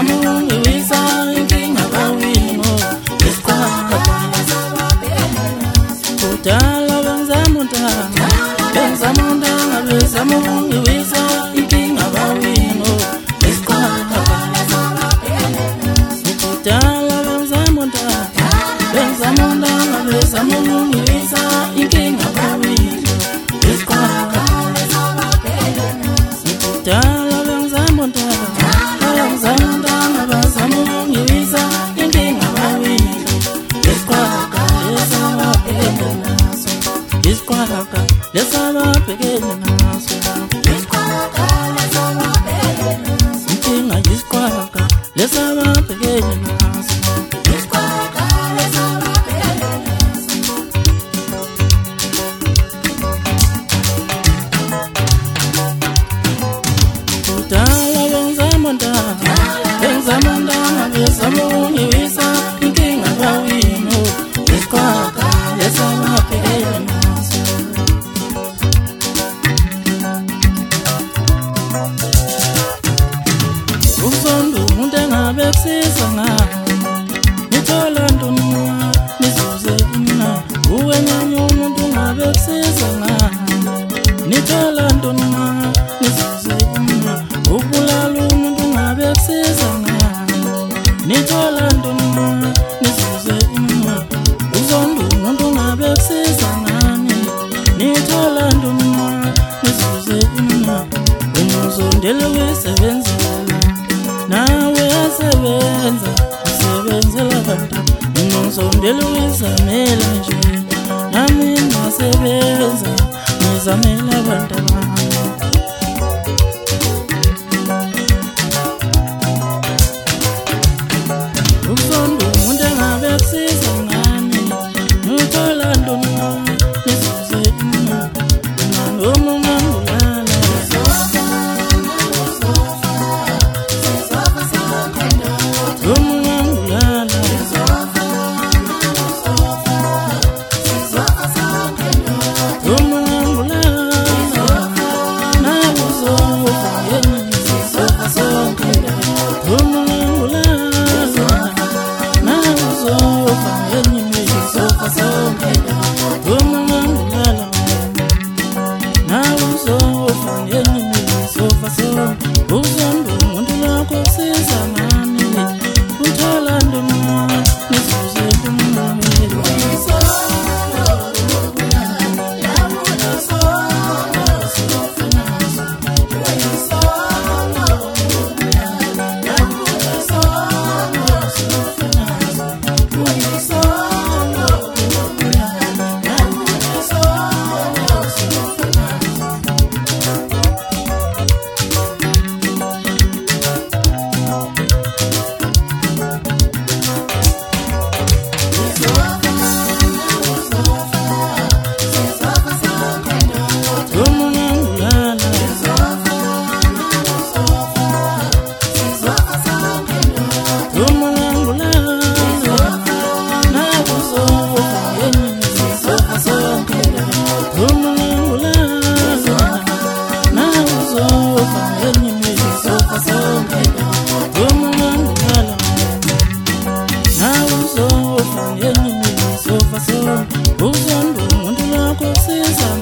bezamungivisa inkinga bawino kudala benzamuntanga bezamungivisa inkinga bawino kudala benzamuntanga bezamungivisa inkinga bawino kudala benzamuntanga bazamungivisa inkinga bawino iskwaka lesababhekene naso inkinga iskwaka lesababhekene naso kudala benzamuntanga bezamungivisa inkinga bawino iskwaka lesababhekene naso uzondo umuntu engabekusisa ngayo nithola ntoni nizuze mina uwe nyanye umuntu engabekusisa ngayo nithola ntoni nizuze mina ubulala umuntu engabekusisa ngayo nithola ntoni nizuze mina uzondo umuntu engabekusisa ngani nithola ntoni nizuze mina umuzondele wisebenzela nawe yasebenza usebenzela abantu umuzondele wizamela nje nami nasebenza ngizamela abantu abanye uzondo umuntu engabekusisa ngani nithola ntoni nizuze mina noma ngangulala uzondo umuntu lakho siza ngani uthola ntoni nizuze mina uzondo umuntu lakho siza